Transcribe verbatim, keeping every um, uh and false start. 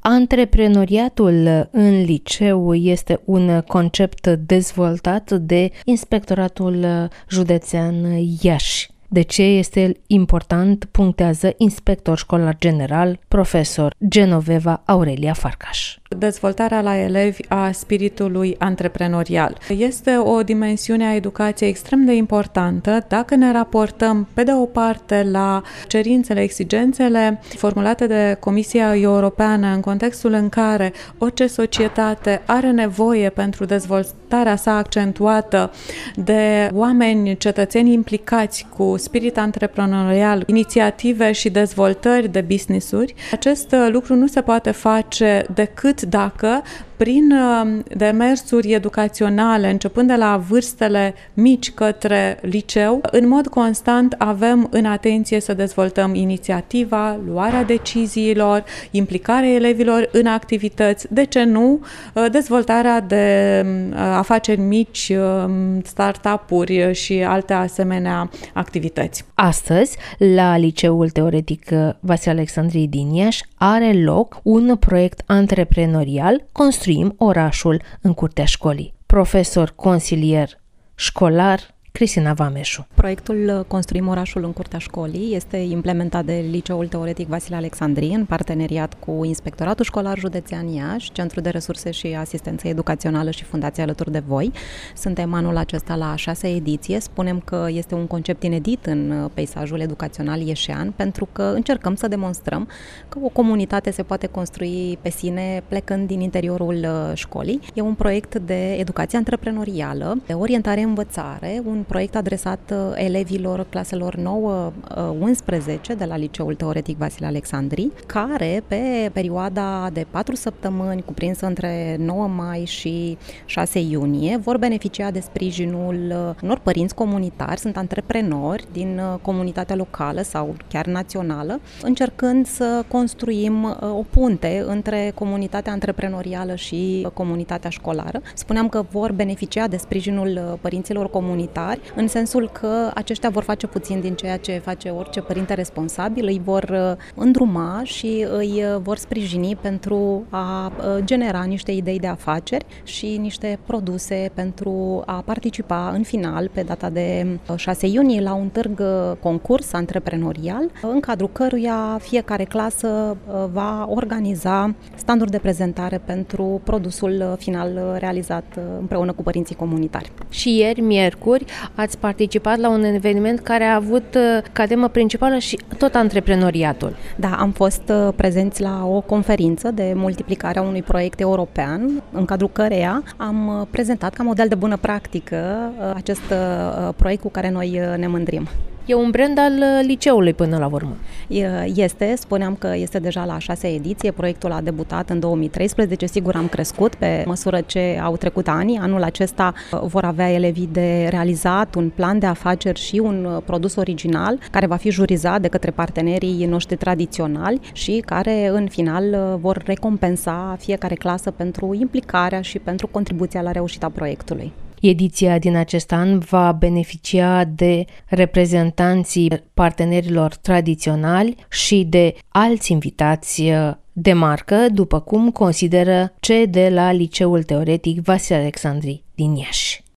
Antreprenoriatul în liceu este un concept dezvoltat de Inspectoratul Județean Iași. De ce este el important, punctează inspector școlar general, profesor Genoveva Aurelia Farcaș. Dezvoltarea la elevi a spiritului antreprenorial este o dimensiune a educației extrem de importantă dacă ne raportăm pe de o parte la cerințele, exigențele formulate de Comisia Europeană în contextul în care orice societate are nevoie pentru dezvoltarea sa accentuată de oameni, cetățeni implicați cu spirit antreprenorial, inițiative și dezvoltări de business-uri. Acest lucru nu se poate face decât dacă prin demersuri educaționale, începând de la vârstele mici către liceu, în mod constant avem în atenție să dezvoltăm inițiativa, luarea deciziilor, implicarea elevilor în activități, de ce nu, dezvoltarea de afaceri mici, startup-uri și alte asemenea activități. Astăzi, la Liceul Teoretic Vasile Alexandrii din Iași, are loc un proiect antreprenorial Construim orașul în curtea școlii. Profesor consilier școlar Cristina Vameșu. Proiectul Construim orașul în curtea școlii este implementat de Liceul Teoretic Vasile Alexandrii în parteneriat cu Inspectoratul Școlar Județean Iași, Centrul de Resurse și Asistență Educațională și Fundația Alături de Voi. Suntem anul acesta la a șasea ediție. Spunem că este un concept inedit în peisajul educațional ieșean, pentru că încercăm să demonstrăm că o comunitate se poate construi pe sine plecând din interiorul școlii. E un proiect de educație antreprenorială, de orientare-învățare, un proiect adresat elevilor claselor nouă unsprezece de la Liceul Teoretic Vasile Alexandrii, care pe perioada de patru săptămâni cuprinsă între nouă mai și șase iunie vor beneficia de sprijinul unor părinți comunitari, sunt antreprenori din comunitatea locală sau chiar națională, încercând să construim o punte între comunitatea antreprenorială și comunitatea școlară. Spuneam că vor beneficia de sprijinul părinților comunitari, în sensul că aceștia vor face puțin din ceea ce face orice părinte responsabil, îi vor îndruma și îi vor sprijini pentru a genera niște idei de afaceri și niște produse pentru a participa în final, pe data de șase iunie, la un târg concurs antreprenorial, în cadrul căruia fiecare clasă va organiza standuri de prezentare pentru produsul final realizat împreună cu părinții comunitari. Și ieri, miercuri, ați participat la un eveniment care a avut ca temă principală și tot antreprenoriatul. Da, am fost prezenți la o conferință de multiplicare a unui proiect european, în cadrul căreia am prezentat ca model de bună practică acest proiect cu care noi ne mândrim. E un brand al liceului până la urmă. Este, spuneam că este deja la a șasea ediție, proiectul a debutat în două mii treisprezece, sigur am crescut pe măsură ce au trecut ani. Anul acesta vor avea elevii de realizat un plan de afaceri și un produs original care va fi jurizat de către partenerii noștri tradiționali și care în final vor recompensa fiecare clasă pentru implicarea și pentru contribuția la reușita proiectului. Ediția din acest an va beneficia de reprezentanții partenerilor tradiționali și de alți invitați de marcă, după cum consideră cei de la Liceul Teoretic Vasile Alexandrii din Iași.